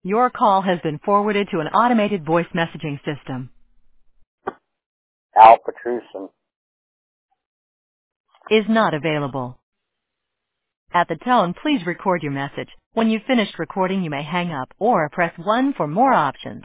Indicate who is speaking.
Speaker 1: Your call has been forwarded to an automated voice messaging system.
Speaker 2: Al Petruson.
Speaker 1: Is not available. At the tone, please record your message. When you've finished recording, you may hang up or press 1 for more options.